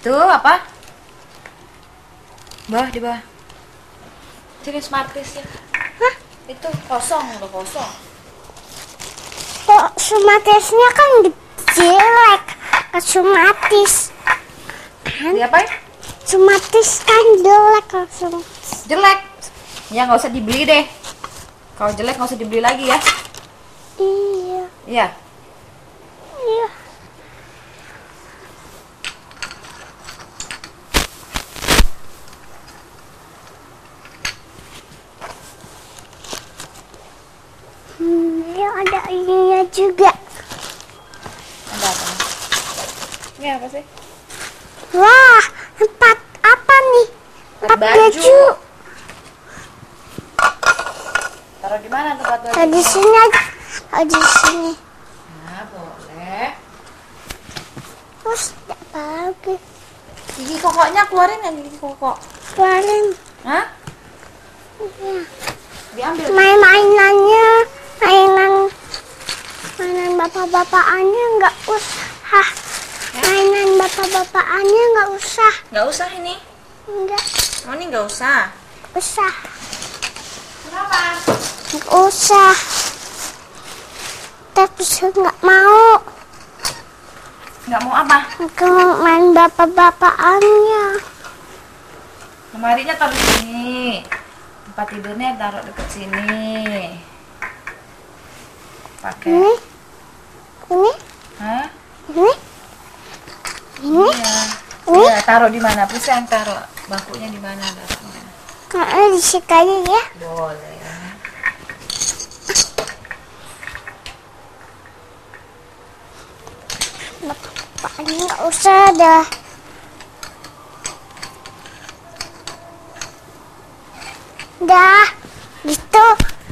Tuh apa? Bawah, di bawah. Sini smartis ya. Hah? Itu kosong, udah kosong. Kok sumatisnya kan jelek. Sumatis. Kan? Diapain? Sumatis kan jelek langsung. Jelek. Ya nggak usah dibeli deh. Kalau jelek nggak usah dibeli lagi ya. Iya. Iya. Iya. Ya ada ininya juga. Ada apa? Ini apa sih? Wah, tempat apa nih? Tempat baju. Taruh di mana tempat baju? Di sini aja. Di sini. Nah, boleh. Terus apa lagi? Gigi kokoknya keluarin ya, gigi kokok. Keluarin. Hah? Iya. Diambil. Mainannya, mainan bapak-bapakannya nggak usah. Mainan bapak-bapakannya nggak usah. Nggak usah ini. Nggak Oh, ini nggak usah. usah. Kenapa? Nggak usah. Tapi saya nggak mau. Nggak mau apa? Aku mau main bapak-bapakannya. Lemarinya taruh di sini. Tempat tidurnya taruh deket sini. Pakai. Ini, ini, Hah? ini, ini. Iya. Ini? Iya, taruh di mana? Pusing taruh. Bangkunya di mana taruhnya? Di situ aja ya. Boleh. Bapak-bapaknya nggak usah dah. Dah, gitu.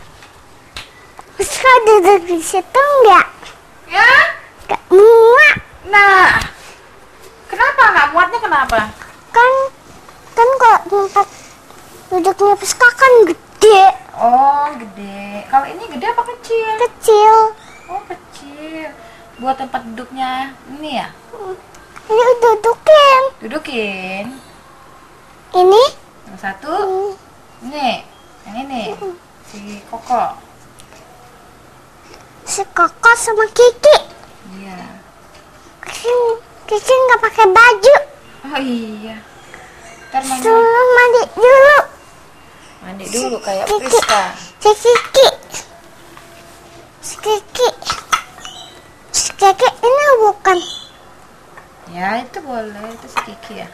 Bisa duduk di situ nggak? Ya? Nggak muat. Nah. Kenapa nggak muatnya kenapa? Kan kalau tempat duduknya Piska kan gede. Oh, gede. Kalau ini gede apa kecil? Kecil. Oh, kecil. Buat tempat duduknya ini ya? Ini dudukin. Dudukin. Ini. Yang satu. Ini. Yang ini. Si Koko. Si Koko sama Kiki. Iya. Kiki nggak pakai baju. Oh iya. Ntar mandi. Dulu mandi dulu. Mandi dulu kayak Kiki. Priska. Si Kiki. Si Kiki. Si Kiki ini bukan. Ya, itu boleh. Itu si Kiki ya.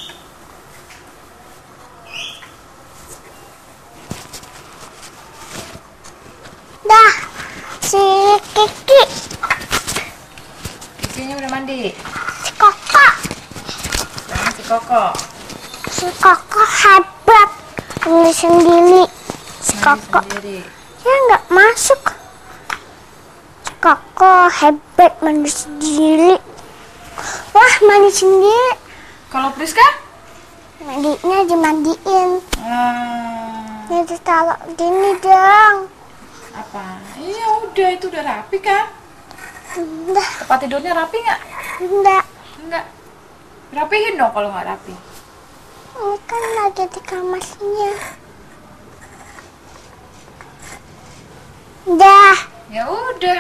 Dah. Si Kiki. Kikinya udah mandi. Si Koko. Sekarang si Koko. Si Koko hebat. Ini sendiri. Si Mandi Koko. sendiri. Ya nggak masuk. Si Koko hebat mandi sendiri. Wah, mandi sendiri. Kalau Priska? Mandinya dimandiin. Hmm, Ini ditaruh gini dong. apa? Iya udah, itu udah rapi kan? Udah, Tempat tidurnya rapi nggak? udah. Enggak. Rapihin dong kalau nggak rapi. Ini kan lagi di kamarnya. Udah, Ya udah.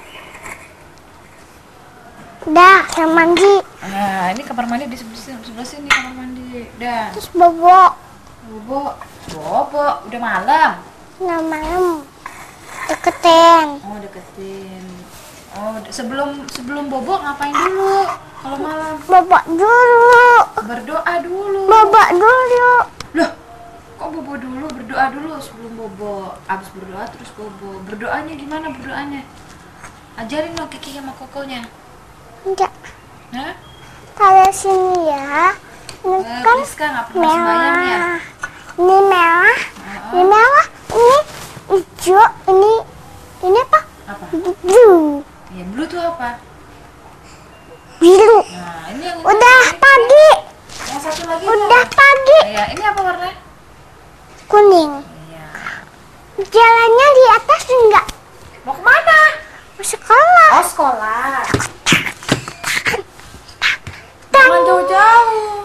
udah, saya mandi. Nah, ini kamar mandi di sebelah sini kamar mandi. Udah. Terus bobo. Bobo. Bobo. Udah malam. Nah, malam deketin. Oh, deketin. Oh, sebelum bobo ngapain dulu? Kalau malam Bobo dulu. berdoa dulu. Bobo dulu. Loh, kok bobo dulu? Berdoa dulu sebelum bobo. Abis berdoa terus bobo. Berdoanya gimana berdoanya? Ajarin dong Kiki sama Kokonya. Enggak. Hah? Kalau sini ya. Ini kan Priska nggak pernah sembahyang ya? merah. Ini merah. Oh, Ini merah. Ini hijau. Ini apa? apa? Blue. Ya, blue tuh apa? Biru. Nah, ini yang Udah pagi. Yang satu lagi Udah apa? pagi. Ya, ini apa warna? Kuning. Iya. Jalannya di atas enggak? Mau kemana? Mau sekolah. Oh, sekolah. Jangan jauh-jauh.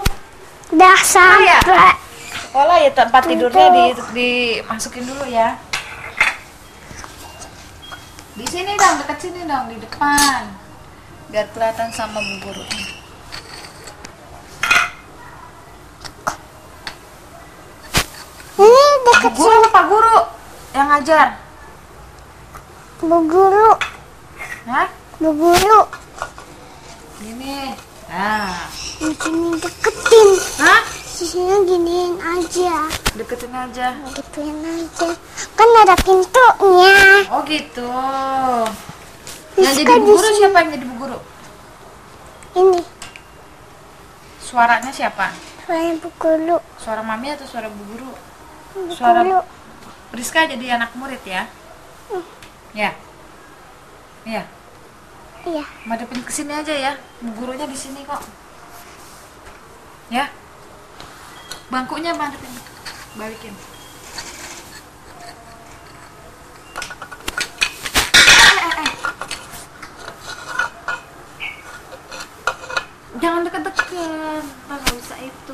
Udah sampai. Sekolah ya, tempat tidurnya dimasukin dulu ya. Di sini dong, dekat sini dong, di depan. Biar kelihatan sama Bu Guru. Ini dekat Bu Guru apa Pak Guru yang ngajar? Bu Guru. Hah? Bu Guru. Ini. Nah. Di sini deketin. Hah? Di sini giniin aja. Deketin aja. Gituin aja. Kan ada pintunya. Oh gitu. Terus Yang jadi kan Bu di Guru sini- siapa yang jadi Bu Guru? Ini Suaranya siapa? suara Bu Guru. Suara Mami atau suara Bu Guru? Bu Suara Guru. Rizka jadi anak murid ya? Ya. Iya. Iya. Madepin ke sini aja ya. Bu Gurunya di sini kok. Ya. Bangkunya madepin. Balikin. Jangan deket-deket. Nggak usah itu.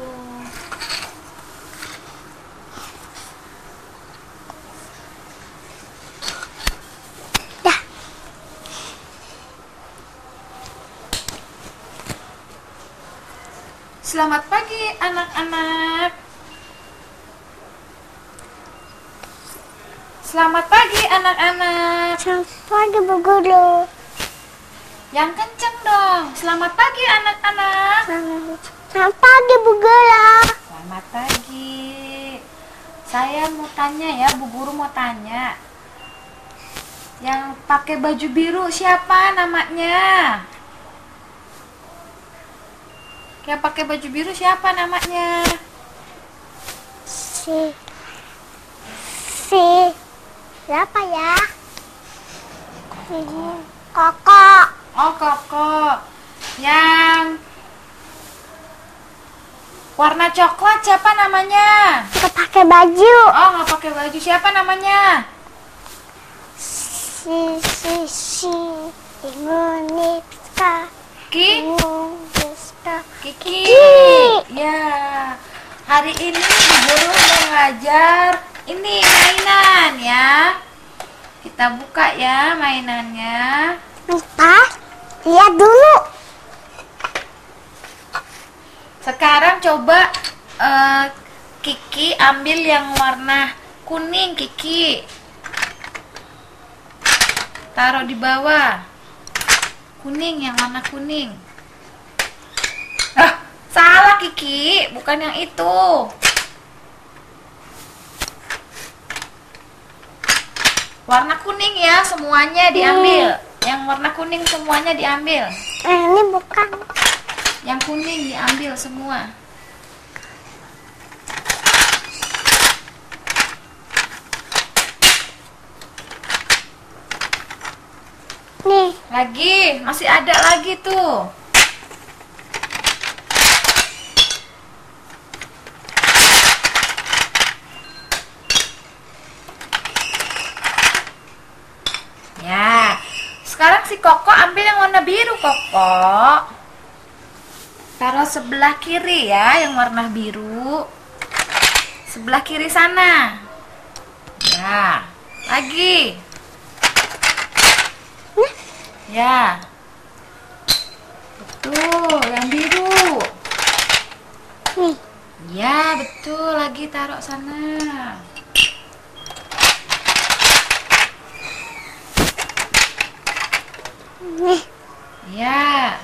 Dah. Selamat pagi anak-anak. Selamat pagi anak-anak. Selamat pagi Bu Guru. Yang kenceng dong. Selamat pagi anak-anak. Selamat pagi Bu Guru. Selamat pagi. Saya mau tanya ya, Bu Guru mau tanya. Yang pakai baju biru siapa namanya? Yang pakai baju biru siapa namanya? Si siapa ya? Kakak. Oh, Koko. Yang warna coklat siapa namanya? Nggak pakai baju. Oh, nggak pakai baju siapa namanya? Si Indonesia. Indonesia. Kiki. Ya. Hari ini Bu Guru mau ngajar ini mainan ya. Kita buka ya mainannya. Entah. Lihat dulu. Sekarang coba Kiki ambil yang warna kuning, Kiki. Taruh di bawah. Kuning, yang warna kuning. Ah, salah Kiki, bukan yang itu. Warna kuning ya, semuanya diambil. Yang warna kuning semuanya diambil. Ini bukan. Yang kuning diambil semua. Nih. Lagi, masih ada lagi tuh. Ya, sekarang si Koko ambil yang warna biru, Koko. Taruh sebelah kiri ya, yang warna biru. Sebelah kiri sana. Ya, lagi. Ya. Betul, yang biru. Nih. Ya, betul, lagi taruh sana. Nih. Ya.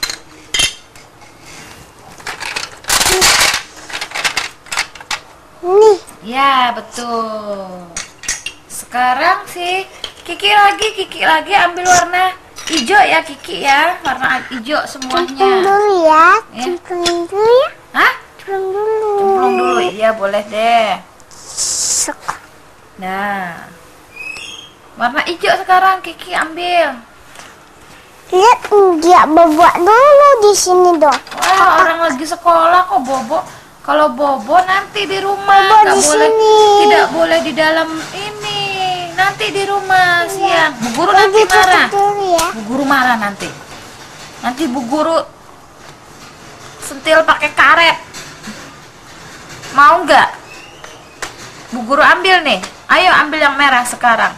Nih. Ya, betul. Sekarang sih Kiki lagi ambil warna hijau ya, Kiki ya. Warna hijau Cemplung semuanya. dulu ya. Ya. Cemplung dulu ya. Hah? Cemplung dulu. Cemplung dulu. Iya, boleh deh. Sok. Nah. Warna hijau sekarang Kiki ambil. Lihat dia bobok dulu di sini dong. Wah, orang lagi sekolah kok bobo. Kalau bobo nanti di rumah, Bobo nggak di boleh, sini. tidak boleh di dalam ini. Nanti di rumah siang. Bu Guru nanti Lagi tutup marah. dulu ya. Bu Guru marah nanti. Nanti Bu Guru sentil pakai karet. Mau nggak? Bu Guru ambil nih. Ayo ambil yang merah sekarang.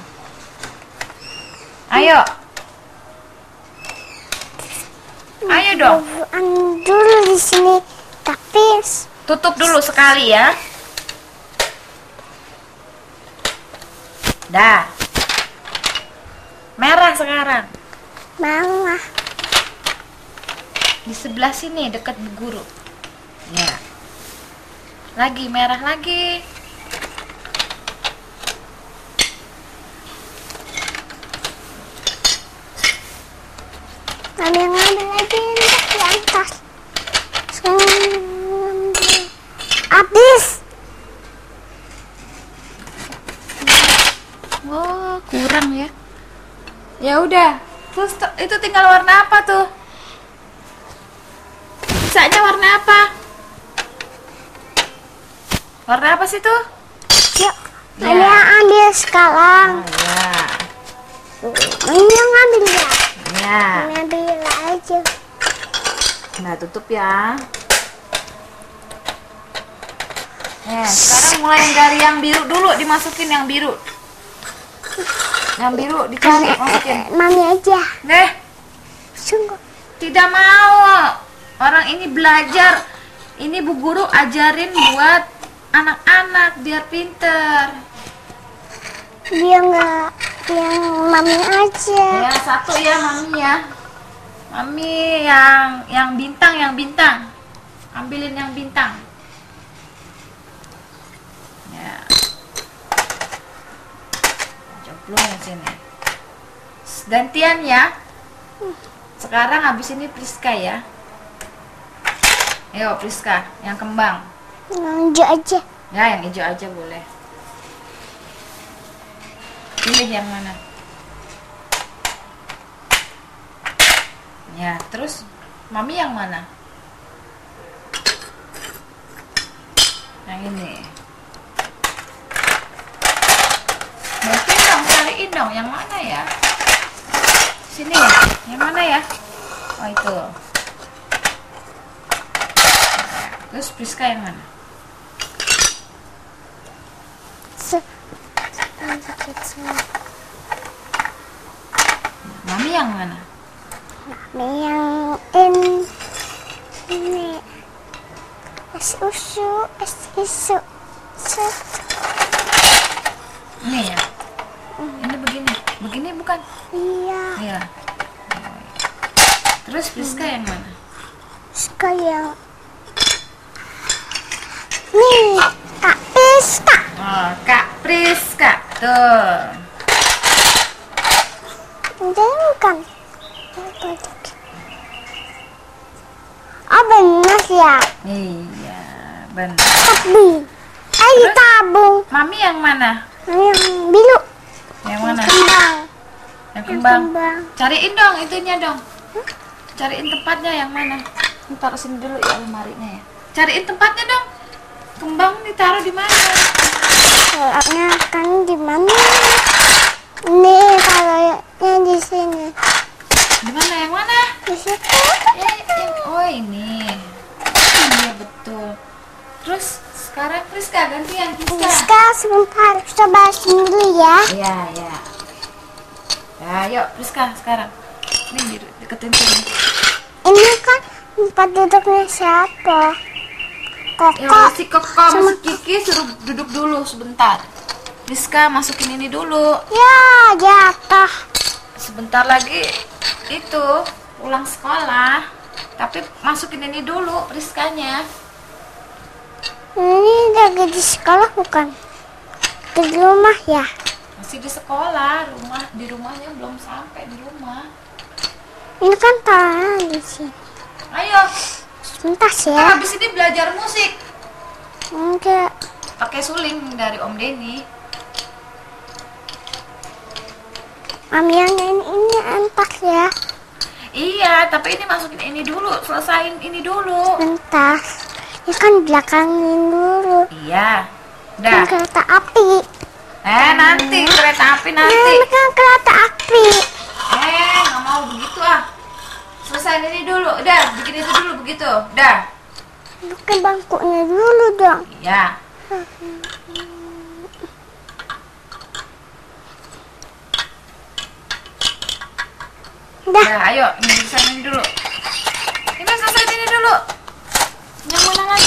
Ayo. Ayo dong. Dulu di sini, tapi Tutup dulu sekali ya. Dah. Merah sekarang. malah Di sebelah sini dekat Bu Guru. Ya. Lagi merah lagi. Mami yang ngambil lagi untuk di atas. Habis. Oh, kurang ya. Ya udah. Terus itu tinggal warna apa tuh? Bisanya warna apa? Warna apa sih tuh? Yuk, Ya. Mami yang ambil sekarang. Ya. Mami yang ngambil ya. Ya. Mami ambil aja. Nah, tutup ya. Sekarang mulai dari yang biru dulu, dimasukin yang biru. Yang biru dicari, masukin. Mami aja. Deh, Sungguh. tidak mau. Orang ini belajar. Ini Bu Guru ajarin buat anak-anak biar pinter. Dia nggak yang Mami aja. Ya, satu ya Mami ya. Mami yang bintang. Ambilin yang bintang. Ya. Coblong sini. Gantian ya. Sekarang habis ini Priska ya. Ayo Priska, yang kembang. Yang hijau aja. Ya, yang hijau aja boleh. Pilih yang mana? Ya, terus Mami yang mana? Yang ini. Mungkin dong, cariin dong, yang mana ya? Sini ya? Yang mana ya? Oh itu. Ya, terus Priska yang mana? Mami yang mana? Mami yang ini. Es usu. Ini ya? Ini begini bukan? Iya. Iya. Terus Priska yang mana? Sekarang. Nih, Kak Priska. Oh, Kak Priska. Tuh. Ini bukan. Oh benar ya. Iya, benar. Tapi, ayo tabung. Mami yang mana? Mami yang biru. Yang mana? Kembang. Yang kembang. Kembang. Cariin dong itunya dong. Cariin tempatnya yang mana? Taruh sini dulu ya lemarinya ya. Cariin tempatnya dong. Kembang ditaruh di mana? Taruhnya kan di mana? Nih, taruhnya di sini. Di mana? Yang mana? Di situ. Oh ini. Iya betul. Terus sekarang Priska gantian Priska. Sekarang sebentar, coba dulu ya. Iya, iya. Ya, yuk Priska sekarang. Ini deketin sini. Ini kan tempat duduknya siapa? Ya, Koko. si Koko sama si Kiki suruh duduk dulu sebentar. Priska masukin ini dulu. Ya, jatuh. Sebentar lagi itu pulang sekolah. Tapi masukin ini dulu Priskanya. Ini lagi di sekolah bukan? Di rumah ya? Masih di sekolah, di rumahnya belum sampai di rumah. Ini kan taruhnya di sini. Ayo, Sebentar kita ya. habis ini belajar musik. Enggak. Pakai suling dari Om Denny. Mami yang ini entak ya. Iya, tapi ini masukin ini dulu, selesain ini dulu. Bentar. Ini kan belakangin dulu. Iya, Kan udah. kereta api. Nanti kereta api Nah, nanti. ini kan kereta api. Nggak mau begitu ah. Selesain ini dulu, udah. Bikin itu dulu begitu, udah. Pakai bangkunya dulu dong. Iya. Dah. Ya, ayo, ini selesai ini dulu. Ini selesai ini dulu. Yang mana lagi?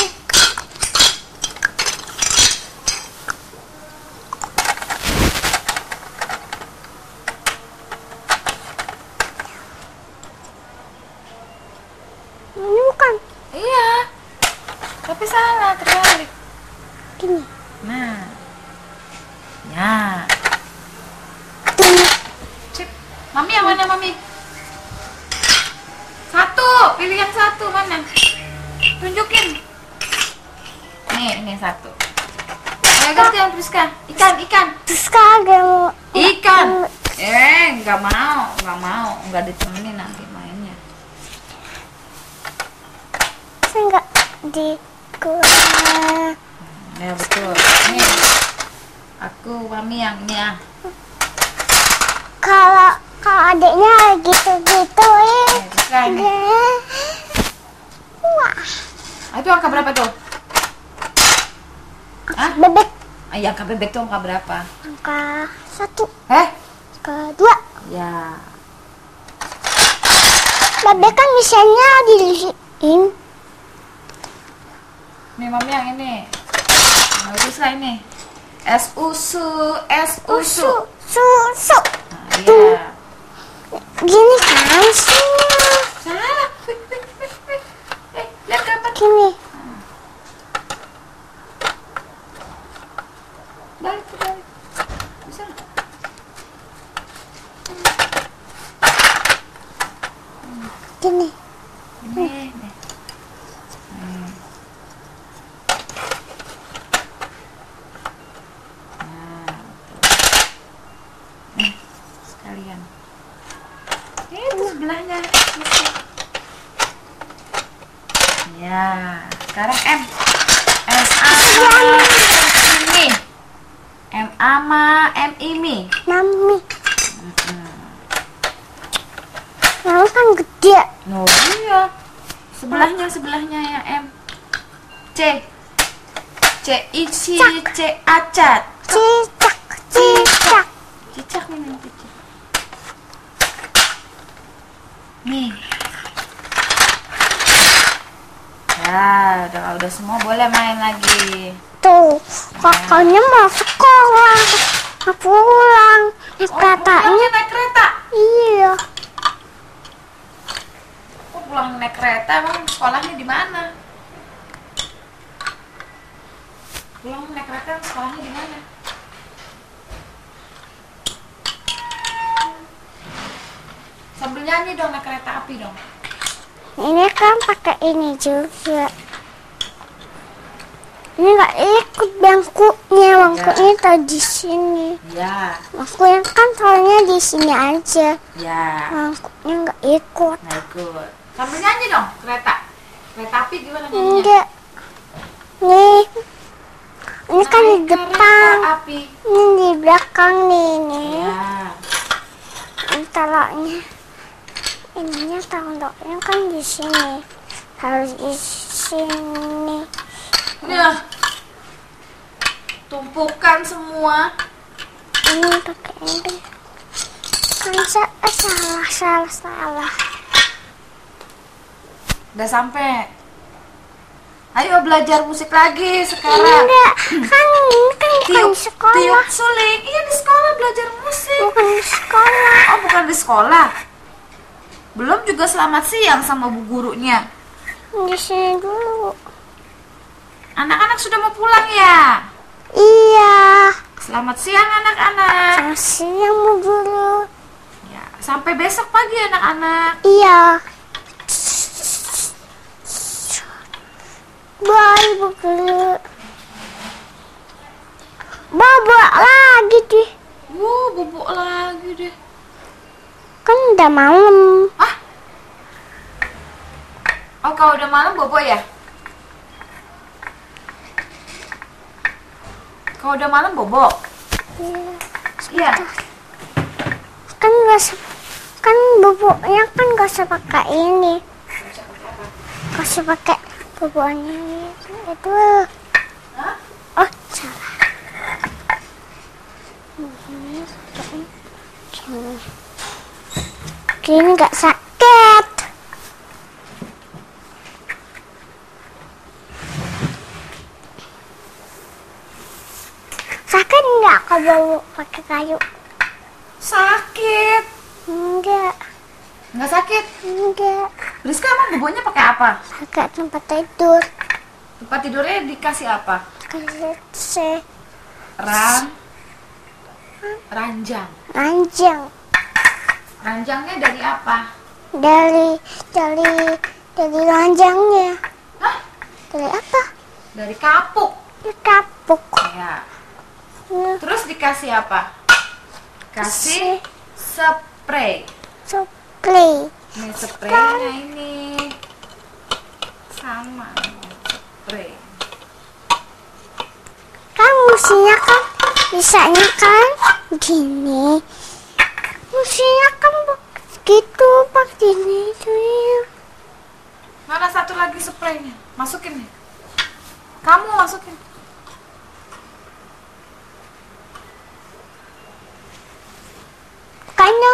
Ini bukan. Iya. Tapi salah, terbalik. Gini. Nah. Ya. Gini. Cip. Mami yang mana, Mami? Satu, pilih yang satu mana? Tunjukin. Nih, ini satu. Ayo gantian Priska. Ikan. Terus kagak mau. Ikan. Nggak mau, nggak ditemenin nanti mainnya. Saya nggak di gua. Ya betul. Nih, aku Mami yang ini ya. Kalau adiknya gitu-gituin. Priska ini. Wah, Itu angka berapa tuh? Hah? bebek Iya, angka bebek tuh angka berapa? angka 1, angka 2. Ya. Bebek kan misalnya dilihin. Nih Mami yang ini. Nah, Priska ini. Es usu. Susu. Nah, iya. Gini kan sih. Salah. Lihat gambar. Gini. Balik. Bisa nggak? Gini. Nih. Sekalian. Itu sebelahnya. Ya, sekarang M. M sama ini. M ama M ini. Mami. Mami kan gede. Oh iya. Sebelahnya yang M. C. C isi C acat. Cicak. Cicak nih cicak. Nih. Ya, udah semua boleh main lagi. Tuh, kakaknya mau sekolah. Mau pulang. Pulangnya naik kereta. Iya. Kok pulang naik kereta? Emang sekolahnya di mana? Pulang naik kereta, sekolahnya di mana? Sambil nyanyi dong, naik kereta api dong. Ini kan pakai ini juga. Ini nggak ikut bangkunya tahu di sini. Ya, Bangkunya kan soalnya di sini aja. ya. Bangkunya nggak ikut. Nah ikut. Sambil nyanyi dong, kereta. Kereta api gimana nyanyinya? Enggak. Nih. Ini kan di Naik depan. kereta api. Ini di belakang nih. Ya. Ini taruhnya. Ininya taruhnya kan di sini. Harus di sini. Nah, tumpukan semua. Ini pakai ini. Kan salah. Udah sampai. Ayo belajar musik lagi sekarang. Enggak, kan ini kan bukan di sekolah. Tiup suling. Iya di sekolah belajar musik. Bukan di sekolah. Oh bukan di sekolah. Belum juga selamat siang sama bu gurunya. Di sini dulu. Anak-anak sudah mau pulang ya? Iya. Selamat siang anak-anak. Selamat siang Bu Guru. Ya, sampai besok pagi anak-anak. Iya. Bye Bu Guru. Babak lagi deh. Bubuk lagi deh. Kan udah malam. Ah? Oh kalau udah malam bobo ya? Kalau udah malam bobo? Iya. Kan bubuknya kan gak usah pakai ini. Gak usah pakai Boboknya itu. Hah? Oh, salah. Gini nggak sakit. Sakit nggak kalau pakai kayu? Sakit. Enggak, Nggak sakit. enggak. Rizka emang boboknya pakai apa? Pakai tempat tidur. Tempat tidurnya dikasih apa? Kasih Ranjang. ranjang Ranjangnya dari apa? dari ranjangnya. Hah? Dari apa? Dari kapuk. Di kapuk. Ya. Nah, Terus dikasih apa? Kasih spray. Supply. Ini spraynya ini sama spray. Kan musinya kan bisanya kan gini. Musinya kan gitu begini itu ya. Mana satu lagi spraynya? Masukin nih. Kamu masukin. Kayaknya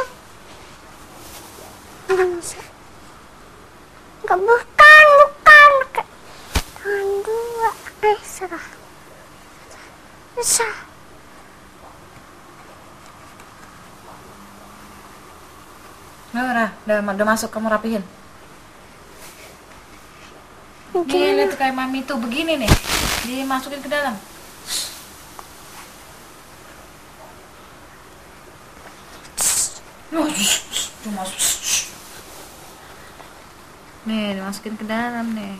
enggak, bukan tangan dua. Serah. Bisa. Udah masuk, kamu rapihin. Nih, lihat kayak mami tuh begini nih. Dimasukin ke dalam. Nih, dimasukin ke dalam nih.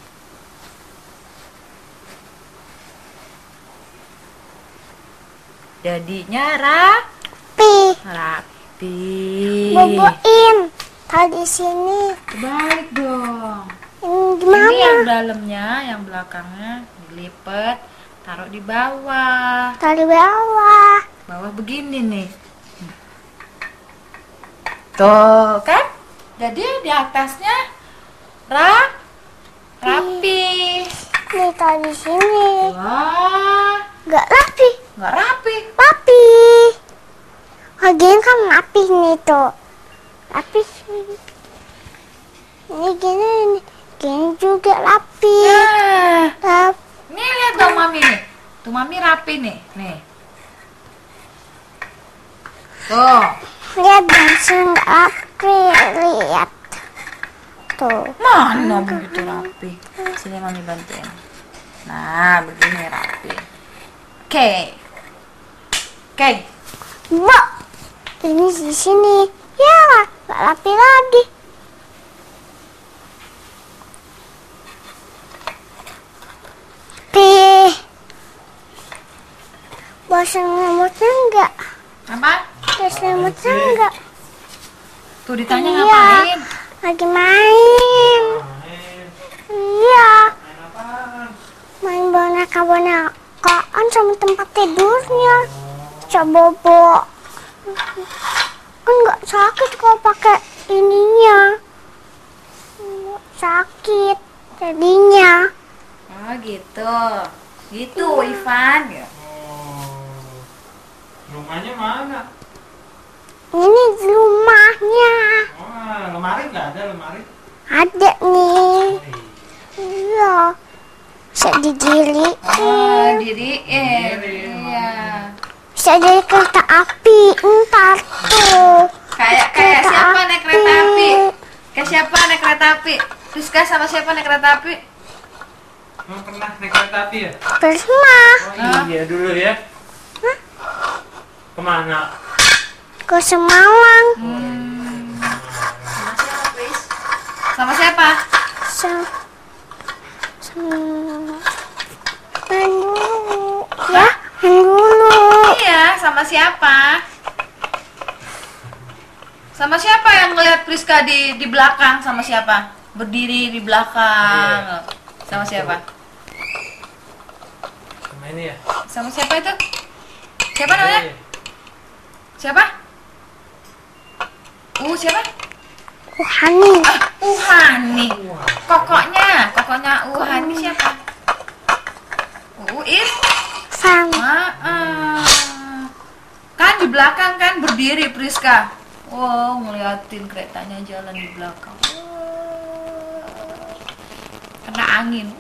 Jadinya rapi. Boboin. Tahu di sini. Balik dong. Ini Ini yang gimana? dalamnya, yang belakangnya dilipat, taruh di bawah. Tali bawah. Bawah begini nih. Tuh, kan? Jadi di atasnya rapi. Nih tahu di sini. Wah, Enggak rapi. nggak rapi. Rapi. Bagian kan rapi nih tuh. Rapi sih. Ini gini nih. Gini juga rapi. Nah, Rapi. nih lihat dong mami nih. Tuh mami rapi nih. Nih. Tuh. Lihat langsung nggak rapi. Lihat. Tuh. Mana begitu rapi? Sini mami bantuin. Nah, begini rapi. Oke. Oke. Mbak. Ini di sini. Ya, nggak rapi lagi. Rapi. Bosan rambutnya enggak? Apa? Bosan rambutnya enggak? Tuh ditanya Iya. ngapain? Lagi main. Iya. Main boneka-bonekaan sama tempat tidurnya. Bobo. Kan nggak sakit kalau pakai ininya. Nggak sakit jadinya. Oh gitu. Gitu Ivan. Ya. Rumahnya mana? Ini rumahnya. Oh, lemari nggak ada lemari? Ada nih. Oh, Iya. Bisa didiriin. Oh, diriin. Diriin, Iya. Bisa jadi kereta api. Ntar tuh. Kayak Kereta siapa naik kereta api. api? Kayak siapa naik kereta api? Rizka sama siapa naik kereta api? Emang pernah naik kereta api ya? Pernah. Oh iya dulu ya. Kemana? Ke Semarang. Sama siapa, Riz? Sama siapa? Main dulu. Ya, main dulu. Iya, sama siapa? Sama siapa yang ngeliat Priska di belakang? Sama siapa? Berdiri di belakang. Sama siapa? Sama ini ya? Sama siapa itu? Siapa namanya? Iya. Siapa? Siapa? Hani. Uhani. Kokoknya kokonya Uhan ini siapa? Uin? Sama. Kan di belakang kan berdiri Priska. Wow, ngeliatin keretanya jalan di belakang. Kena angin.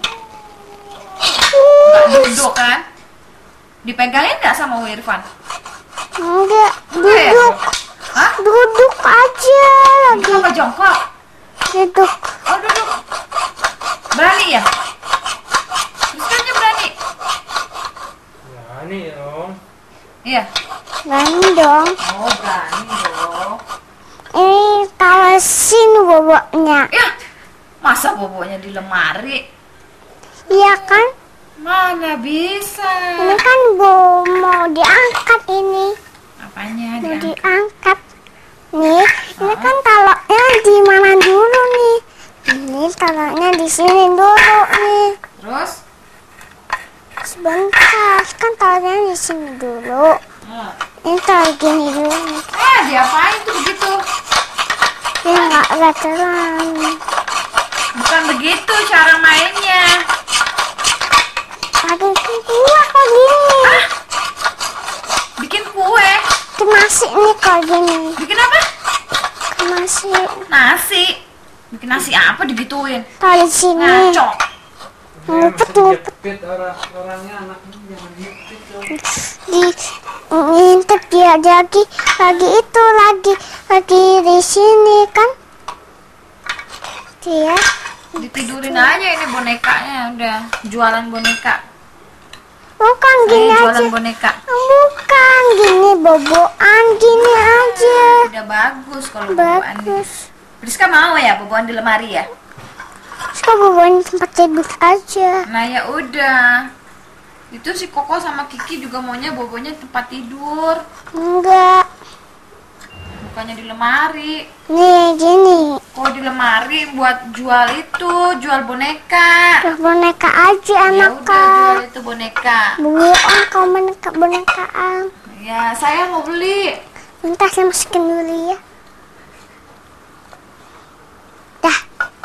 Nggak duduk kan? Dipegangin nggak sama Irfan? Enggak, Enggak ya? duduk. Hah? Duduk aja lagi. Kenapa jongkok? Duduk. Oh duduk. Berani ya? Priskanya berani? Berani dong. Iya. Berani dong. Oh berani dong. Ini tarusin boboknya. Ya, masa boboknya di lemari? Iya kan? Mana bisa? Ini kan mau diangkat ini. Apanya Mau diangkat? diangkat. Nih, ini kan taruhnya di mana dulu nih? Ini taruhnya di sini dulu nih. Terus? Sebentar, kan taruhnya di sini dulu. Nah. Ini taruh gini dulu. Diapain tuh begitu? Ya nggak veteran. Bukan begitu cara mainnya. Pakai kuah kok gini. Bikin kue. Bikin nasi nih kok gini. Bikin apa? Bikin nasi. Nasi. Bikin nasi apa digituin? Taruh di sini. Ngaco. Ngumpet, Masih ngumpet. dijepit orangnya anaknya jangan jepit dong. Di ngintip dia lagi itu lagi di sini kan. Dia Ditidurin aja ini bonekanya udah jualan boneka. bukan gini aja. Jualan boneka. Bukan gini boboan gini aja. Udah bagus kalau boboan. Bagus. Priska mau ya boboan di lemari ya? Suka boboan tempat tidur aja. Nah ya udah. Itu si Koko sama Kiki juga maunya bobonya tempat tidur, Enggak. bukannya di lemari. Nih gini. Kalau di lemari buat jual itu, jual boneka. Terus boneka aja Ya udah anaknya. jual itu boneka. Boboan kau bonekaan. Ya saya mau beli. Bentar saya masukin dulu ya. Dah.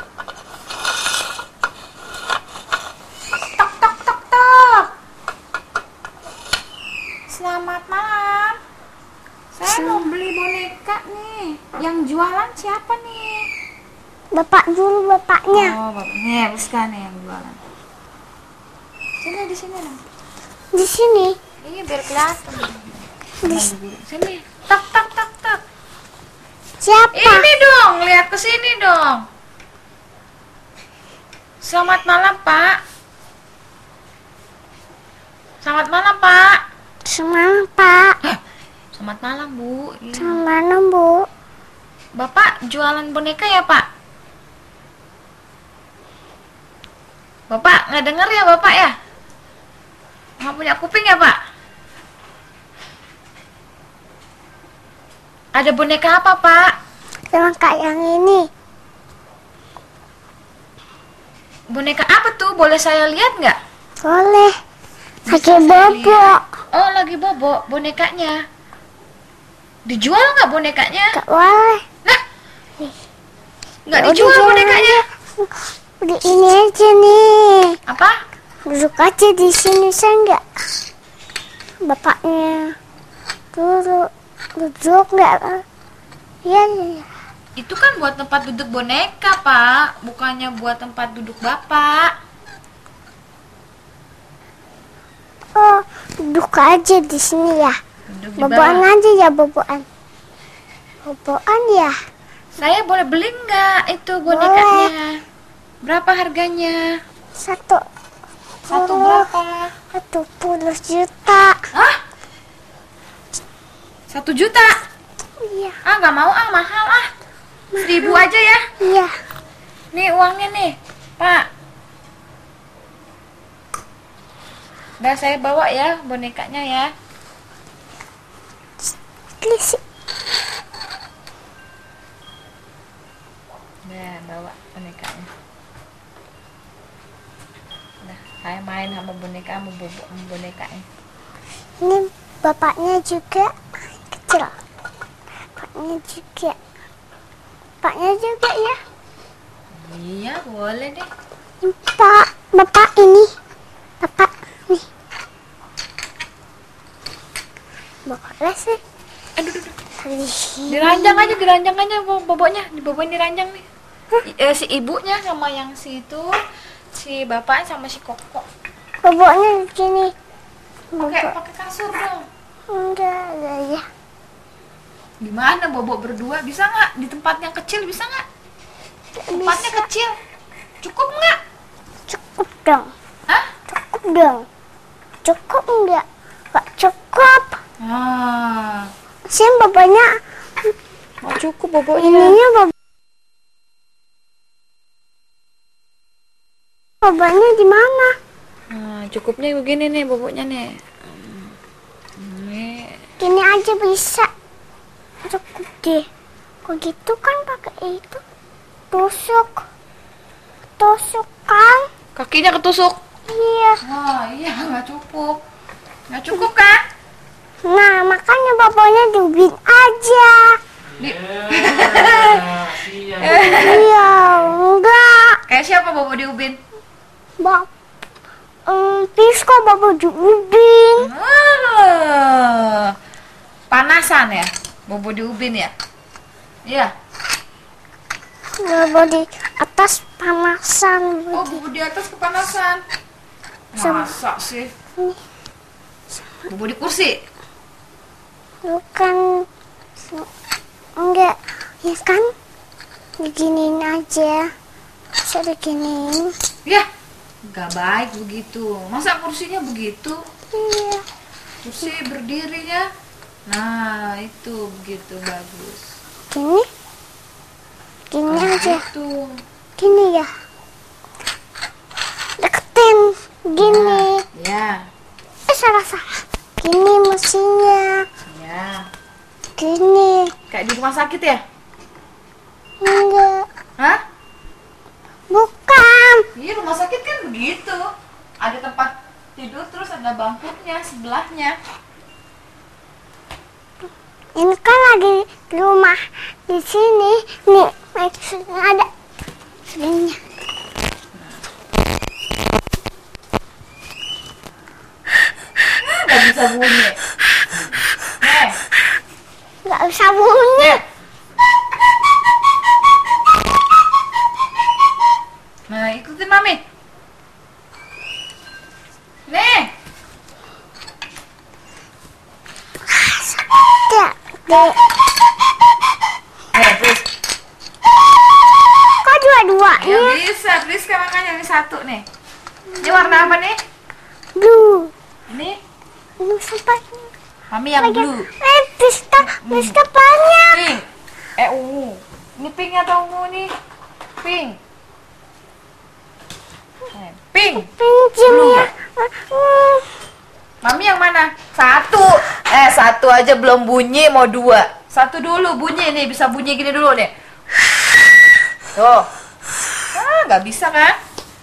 Tok tok tok tok. Selamat malam. Saya mau beli boneka nih. Yang jualan siapa nih? Bapak dulu bapaknya. Oh, bapaknya Rizka nih yang jualan. Sini di sini dong. Di sini. Ini biar kelihatan. Di Sini. Tak tak tak tak. siapa? Ini dong, lihat ke sini dong. Selamat malam, Pak. Selamat malam, Pak. Selamat Pak. Selamat malam, Bu. Iya. Selamat malam Bu. Bapak jualan boneka ya, Pak? Bapak nggak denger ya, Bapak ya? Nggak punya kuping ya, Pak? Ada boneka apa, Pak? Yang kayak yang ini. Boneka apa tuh? Boleh saya lihat nggak? Boleh. Lagi Bisa saya bobo. lihat? Oh, lagi bobo bonekanya. Dijual nggak bonekanya? Gak boleh. Nah, nggak Ya udah, dijual jangan. bonekanya. Udah ini aja nih. Apa? Duduk aja di sini saya enggak. Bapaknya. Duduk enggak? Iya, iya. Itu kan buat tempat duduk boneka, Pak. Bukannya buat tempat duduk Bapak. Oh, duduk aja di sini ya. Duduk di Boboan bawah. aja ya boboan. Boboan ya. Saya boleh beli nggak itu bonekanya? Berapa harganya? Satu. Satu Oh, berapa? 40 juta. Hah? 1 juta? Iya, Ah, nggak mau ah, mahal ah. 1.000 aja ya. iya. Nih uangnya nih, Pak. Udah saya bawa ya bonekanya ya. Klisi. Udah bawa bonekanya. Udah, saya main sama boneka, sama bonekanya. Ini bapaknya juga kecil. Bapaknya juga. Bapaknya juga ya. Iya, boleh deh. Bapak ini. Bapak nih. Boleh sih. Aduh. Diranjang aja boboknya. Diboboin diranjang nih. Si ibunya sama yang si itu, si bapaknya sama si Koko. Boboknya di sini. Pakai kasur dong. Enggak ya. Gimana bobok berdua? Bisa nggak? Di tempat yang kecil bisa nggak? Tempatnya Bisa. kecil. Cukup nggak? Cukup dong. Hah? Cukup dong. Cukup enggak? Enggak cukup. Ah, Sih bapaknya nggak cukup boboknya. ininya bapaknya di mana? Nah, cukupnya begini nih boboknya nih. Nih. Gini aja bisa. Cukup deh. Kok gitu kan pakai itu? Tusuk kan? Kakinya ketusuk. Iya. Wah, iya nggak cukup. Nggak cukup kan? Nah, makanya bapaknya diubin aja. Iya, enggak. Kayak siapa bobo diubin? Pisko bapak diubin. Panasan ya? Bobo diubin ya? Iya. Bapak di atas panasan. Oh, bobo di atas kepanasan. Masa sih? Bobo di kursi? Bukan. Enggak. Ya kan? Beginiin aja. Bisa diginiin. Ya, nggak baik begitu. Masa kursinya begitu? Iya. Kursi berdirinya. Nah, itu begitu bagus. Gini. Gini Nah, aja. itu. Gini ya. Deketin. Gini. Ya, Salah. Gini mesinnya. ya. Gini. Kayak di rumah sakit ya? Enggak. Hah? Bukan. Iya, rumah sakit kan begitu. Ada tempat tidur terus ada bangkunya sebelahnya. Ini kan lagi di rumah di sini. Nih, maksudnya ada sininya. Nggak bisa bunyi. Nggak usah bunyi. Nah, ikutin mami. Nih. Dek. Please. Kok dua-duanya? Ya bisa, please kan makanya ini satu nih. Ini warna apa nih? Blue. Ini Ini sempat. mami yang blue. Bisa banyak. Pink. Ungu. Ini pink atau ungu nih? Pink. Pink. Pinjamnya. Mami yang mana? Satu. Satu aja belum bunyi, mau dua. Satu dulu bunyi nih, bisa bunyi gini dulu nih. Tuh. Nggak bisa kan?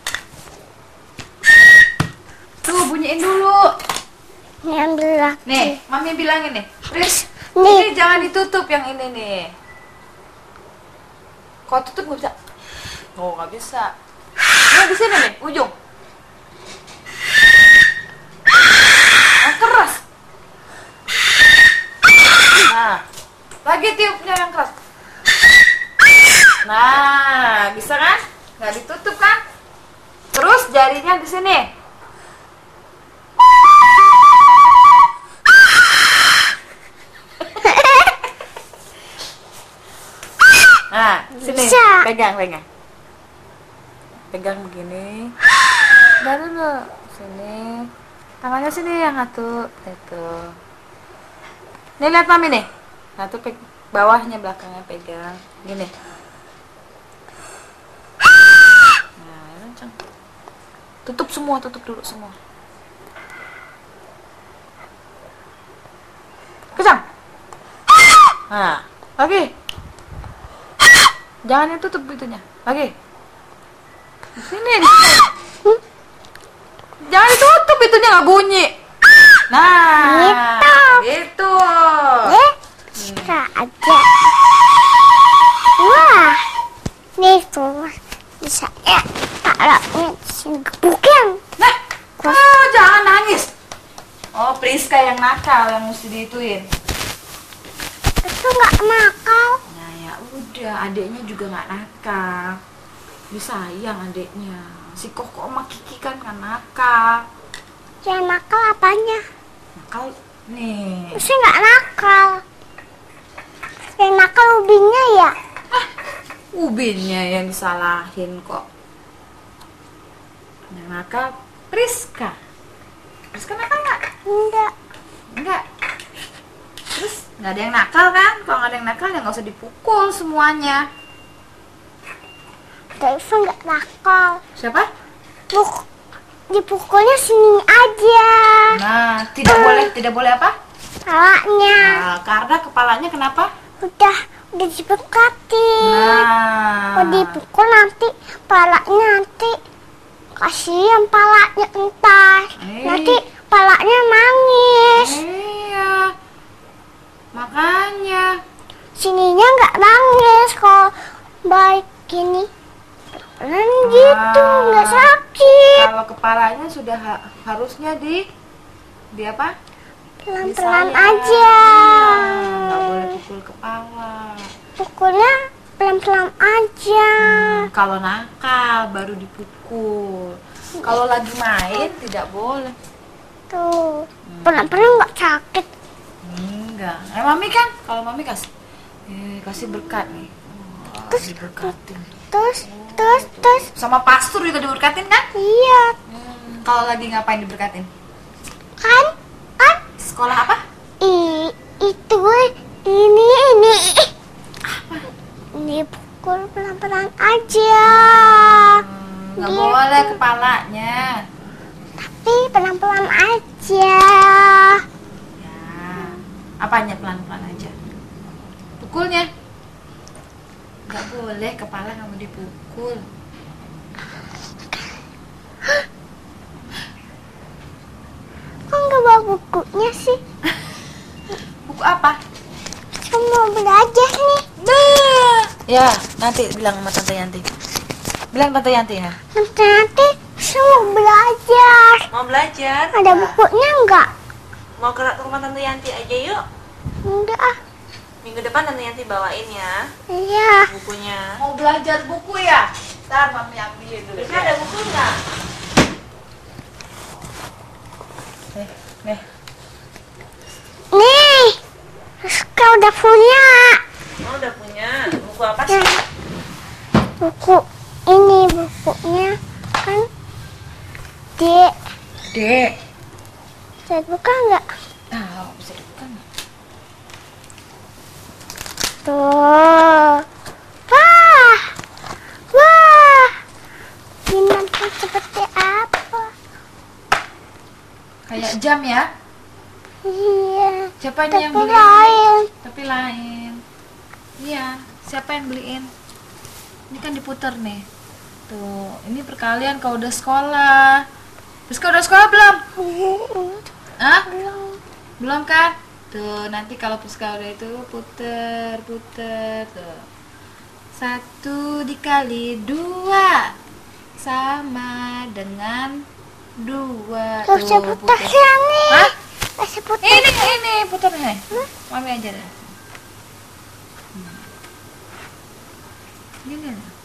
Tuh, bunyiin dulu. Ini ambil lagi. Nih, mami bilangin nih. Riz, Nih. ini jangan ditutup yang ini nih. Kalau tutup nggak bisa. Oh, nggak bisa. Ini di sini nih, ujung. Yang keras. Nah, lagi tiupnya yang keras. Nah, bisa kan? Nggak ditutup kan? Terus jarinya di sini. Nah, sini. Bisa. Pegang. Pegang begini. Dan dulu sini. Tangannya sini yang satu itu. Nih lihat mami nih. Satu bawahnya belakangnya pegang. Gini. Nah, kencang. Tutup dulu semua. Kencang. Nah, lagi. Jangan ditutup itunya. Lagi. Di sini. Jangan ditutup itunya, nggak bunyi. Nah, gitu. Bisa aja. Wah. Nih tuh. Bisa ya. Tak palanya di sini gebukin. Nah, jangan nangis. Oh, Priska yang nakal yang mesti diituin. Itu nggak nakal. Nah ya udah, adiknya juga nggak nakal. Dia sayang adiknya. Si Koko sama Kiki kan nggak nakal. Yang nakal apanya? Nakal nih. Saya nggak nakal. Yang nakal ubinnya ya. Ubinnya yang disalahin kok. Yang nakal Priska. Priska nakal nggak? Enggak. Enggak. Terus nggak ada yang nakal kan? Kalau nggak ada yang nakal ya nggak usah dipukul semuanya. Daiva nggak nakal. Siapa? Dipukulnya sini aja. Nah, tidak boleh apa? Palanya. Nah, karena kepalanya kenapa? Udah dibekatin. Nah, Kalau dipukul nanti palanya nanti kasihan palanya entar. Nanti palanya nangis. Iya. Makanya. Sininya nggak nangis kalau baik gini. Pelan gitu, nggak sakit. Kalau kepalanya sudah harusnya di apa? Pelan-pelan Disayang. aja. Nggak boleh pukul kepala. Pukulnya pelan-pelan aja. Kalau nakal baru dipukul. Kalau lagi main tidak boleh. Tuh, pelan-pelan nggak sakit. Enggak. Mami kan, kalau mami kasih berkat nih. Terus diberkatin. Terus. Sama pastor juga diberkatin kan? Iya, Kalau lagi ngapain diberkatin? kan? Sekolah apa? Itu gue ini. Dipukul pelan-pelan aja. Nggak Gitu. boleh kepalanya. Tapi pelan-pelan aja. Ya. Apanya pelan-pelan aja? Pukulnya. Nggak boleh kepala kamu dipukul. Kok nggak bawa bukunya sih? Buku apa? Saya mau belajar nih. Ya, nanti bilang sama Tante Yanti. Bilang Tante Yanti ya. Nanti saya mau belajar. Mau belajar? Ada bukunya nggak? Mau ke rumah Tante Yanti aja yuk. Enggak ah. Minggu depan Tante Yanti bawain ya Iya. bukunya. Mau belajar buku ya? Ntar mami ambil dulu. Bisa ada buku nggak? Nih. Nih. Kau udah punya. Oh udah punya. Buku apa sih? Buku ini bukunya kan Dek. Dek. Saya buka nggak? Bisa dibuka nggak? Tuh. Wah. Binatang seperti apa? Kayak jam ya? Iya. Siapa ini yang Tapi beliin? lain. Tapi lain. Iya, siapa yang beliin? Ini kan diputer nih. Tuh, ini perkalian kau udah sekolah. Terus kau udah sekolah belum? Hah? Belum kan? Tuh, nanti kalau Priska udah itu puter. Tuh. 1 dikali 2 sama dengan 2. Tuh saya putar yang nih. Hah? Saya putar. Ini putar nih. Mami aja deh. Gini.